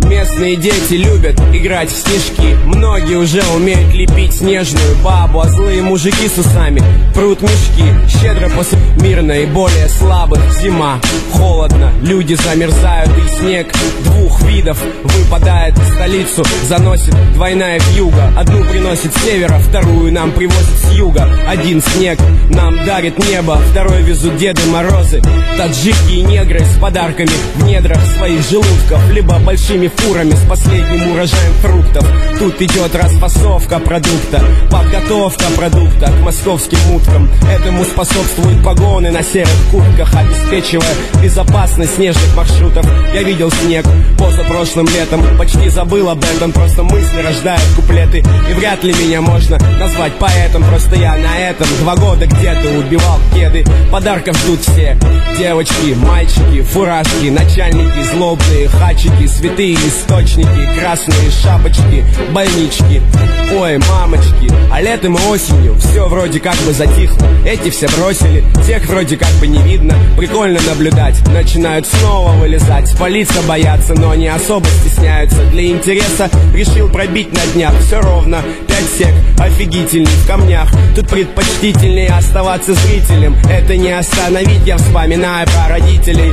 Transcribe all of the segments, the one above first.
Местные дети любят играть в снежки. Многие уже умеют лепить снежную бабу, а злые мужики с усами прут мешки. Щедро после мир наиболее слабых. Зима, холодно, люди замерзают, и снег двух видов выпадает в столицу, заносит двойная вьюга. Одну приносит с севера, вторую нам привозит с юга. Один снег нам дарит небо, второй везут Деды Морозы. Таджики и негры с подарками в недрах своих желудков, либо большими фурами с последним урожаем фруктов. Тут идет расфасовка продукта, подготовка продукта к московским уткам. Этому способствуют погоны на серых куртках, обеспечивая безопасность снежных маршрутов. Я видел снег позапрошлым летом, почти забыл об этом, просто мысли рождают куплеты. И вряд ли меня можно назвать поэтом, просто я на этом 2 года где-то убивал кеды. Подарков ждут все: девочки, мальчики, фуражки, начальники, злобные хачики, святые источники, красные шапочки, больнички. Ой, мамочки, а летом и осенью все вроде как бы затихло. Эти все бросили, тех вроде как бы не видно. Прикольно наблюдать, начинают снова вылезать. Спалиться боятся, но не особо стесняются. Для интереса решил пробить на днях. Все ровно 5 сек, офигительный в камнях. Тут предпочтительнее оставаться зрителем. Это не остановить, я вспоминаю про родителей.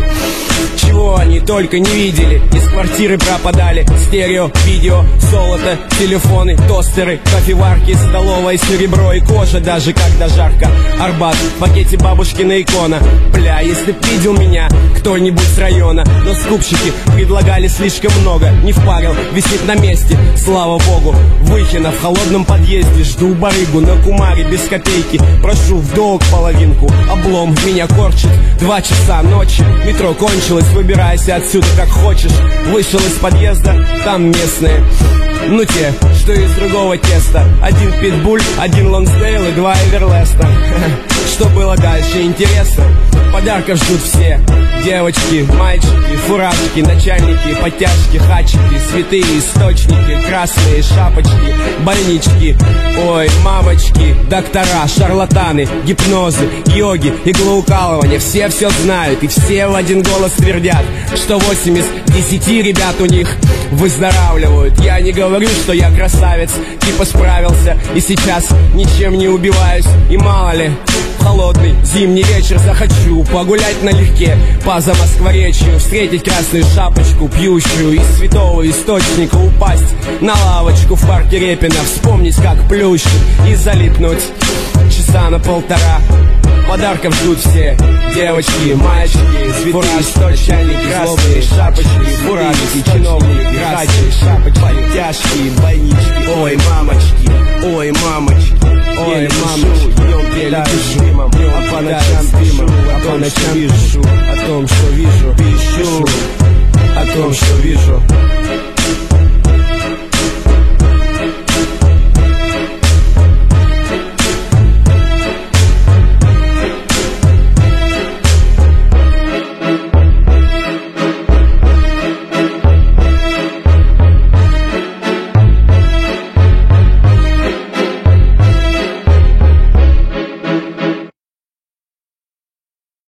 Чего они только не видели. Из квартиры пропадали стерео, видео, золото, телефоны, тостеры, кофеварки, столовая, серебро и кожа, даже когда жарко. Арбат, в пакете бабушкина икона. Бля, если б видел меня кто-нибудь с района. Но скупщики предлагали слишком много. Не впарил, висит на месте, слава богу. Выхина в холодном подъезде, жду барыгу на кумаре без копейки. Прошу в долг половинку, облом меня корчит. 2 часа ночи, метро кончилось, выбирайся отсюда как хочешь. Вышел из подъезда, там местные, ну те, что из другого теста. 1 питбуль, 1 лонсдейл и 2 эверлеста. Что было дальше, интересно? Подарков ждут все: девочки, мальчики, фуражки, начальники, подтяжки, хачики, святые источники, красные шапочки, больнички. Ой, мамочки, доктора, шарлатаны, гипнозы, йоги, иглоукалывания. Все знают и все в один голос твердят, что 8 из 10 ребят у них выздоравливают. Я не говорю, что я красавец, типа справился и сейчас ничем не убиваюсь. И мало ли, холодный зимний вечер захочу погулять налегке по Замоскворечью, встретить красную шапочку, пьющую из святого источника, упасть на лавочку в парке Репина, вспомнить, как плющит, и залипнуть часа на 1,5. Подарков ждут все: девочки, мальчики, фуражки, начальники, красные шапочки, фуражки, чиновники, красные шапочки, подтяжки, больнички. Ой, мамочки, ой, мамочки, ой, мамочки. Днем пишу, а по ночам пишу, а по ночам пишу о том, что вижу, пишу о том, что вижу.